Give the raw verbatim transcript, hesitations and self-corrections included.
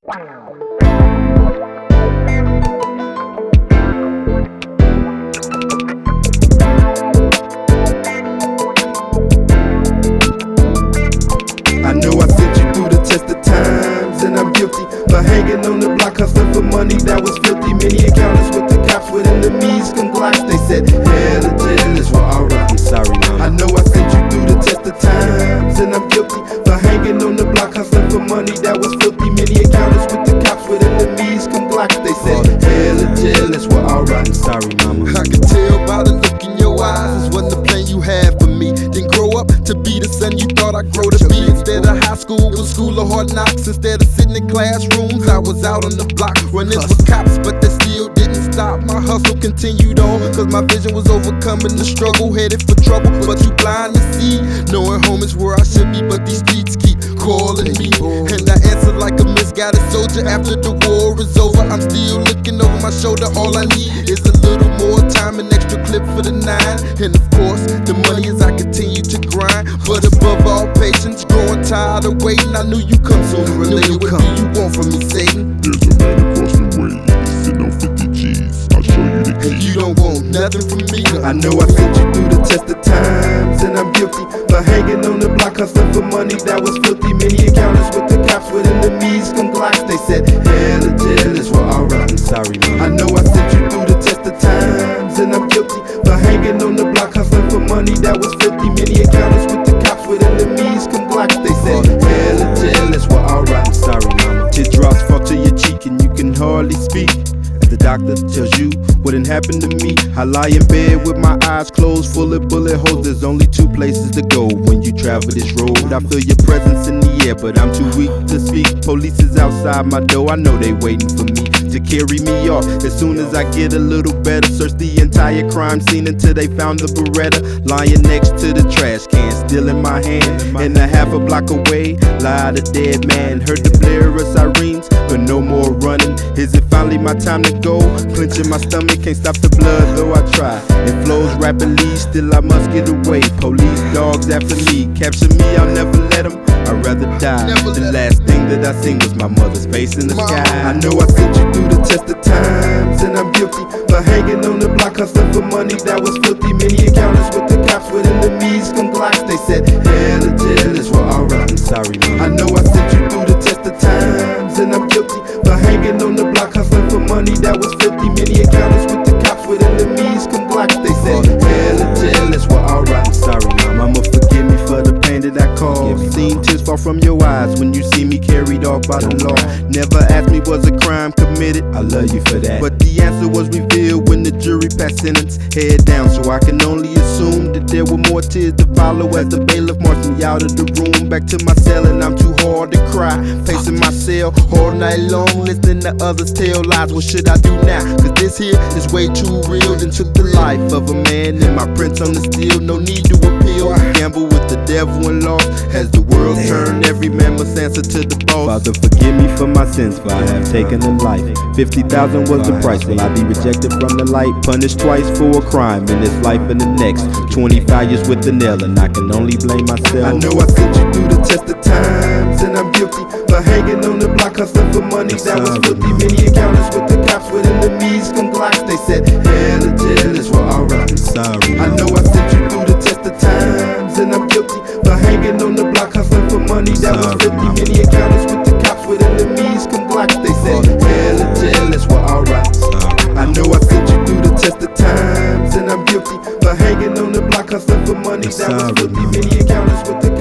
I know I sent you through the test of times, and I'm guilty for hanging on the block, hustling for money that was filthy. Many encounters with the cops, with enemies come glocks. They said hell or jail is well, alright. I'm sorry, mom. I know I sent you through the test of times, and I'm guilty for hanging on the block, hustling for money that was filthy. Many encounters with the cops, with enemies come glocks. They said hell or jail is well, alright. I'm sorry, mama. I could tell by the look in your eyes, this wasn't the plan you had for me. Didn't grow up to be the son you thought I'd grow to be. Instead of high school, it was school of hard knocks. Instead of sitting in classrooms, I was out on the block running with cops, but that still didn't stop. My hustle continued on, cause my vision was overcoming the struggle, headed for trouble, but too blind to see. Knowing home is where I should be, but these streets keep calling me, and I answer like a misguided soldier. After the war is over, I'm still looking over my shoulder. All I need is a little more time, an extra clip for the nine, and of course the money as I continue to grind. But above all, patience, growing tired of waiting. I knew you come sooner or later. What do you want from me, Satan? There's a man across the way, he's sitting on fifty G's. I'll show you the key. And you don't want nothing from me. I know I sent you through the test of times, and I'm guilty for hanging on the block, hustling for money that was filthy. Many encounters with the cops, with enemies come glocks. They said hell or jail is well, alright. I'm sorry, mom. I know I sent you through the test of times, and I'm guilty for hanging on the block, hustling for money that was filthy. Many encounters with the cops, with enemies come glocks. They said hell or jail is well, alright. I'm sorry, mama. Teardrops fall to your cheek and you can hardly speak. The doctor tells you what didn't happen to me. I lie in bed with my eyes closed, full of bullet holes. There's only two places to go when you travel this road. I feel your presence in the air, but I'm too weak to speak. Police is outside my door, I know they waiting for me to carry me off. As soon as I get a little better, search the entire crime scene until they found the Beretta lying next to the trash can, still in my hand. And a half a block away lied a dead man. Heard the blare of sirens, but no more running. Is it finally my time to go? Clenching my stomach, can't stop the blood though I try. It flows rapidly, still I must get away. Police dogs after me, capture me, I'll never let them. I'd rather die. The last thing that I seen was my mother's face in the sky. I know I sent you through the test of times, and I'm guilty for hanging on the block, hustling for money that was filthy. Many encounters with the cops, with enemies come glocks. They said hell or jail is well, alright. I'm sorry, mom. I know I sent you through the test of times, and I'm guilty for hanging on the block, hustling for money that was filthy. Many encounters with the cops, with enemies come glocks. They said hell or jail is well, alright. I'm sorry, mom. I'ma forgive me for the pain that I caused. Seen tears fall from your eyes when you see me carried off by the law. Never asked me was a crime committed, I love you for that, but the answer was revealed when the jury passed sentence. Head down, so I can only assume that there were more tears to follow as the bailiff marched me out of the room. Back to my cell, and I'm too hard to cry, pacing my cell all night long, listening to others tell lies. What should I do now? Cause this here is way too real. Then took the life of a man, and my prints on the steel. No need to appeal, gamble with the devil and lost. As the world turned, every man must answer to the boss. Father, forgive me for my sins, for I have taken a life. Fifty thousand was the price. Will I be rejected from the light? Punished twice for a crime in this life and the next. Twenty-five years with the nail, and I can only blame myself. I know I sent you through the test of times, and I'm guilty for hanging on the block, hustling for money that was filthy. Many encounters with the cops, with enemies come glocks. They said hell or jail is well, alright. I'm sorry. I know I sent you through the test of times, and I'm guilty for hanging on the block, hustling for money that was filthy. Many encounters with the cops, with enemies come glocks. They said hell or jail is well, alright. I know I sent you through the test of times, and I'm guilty for hanging on the block, hustling for money that was filthy. Many encounters with the